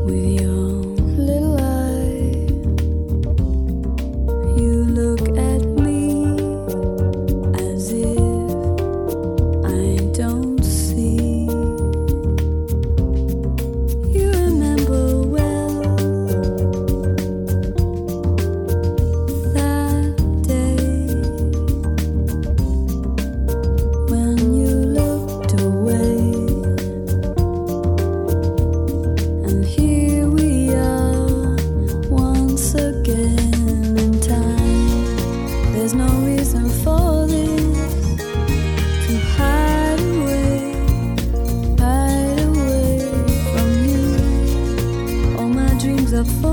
with your little eye. You look at me as if I don't see. You remember well that day when you looked away. And here we are once again in time. There's no reason for this, to hide away from you. All my dreams are full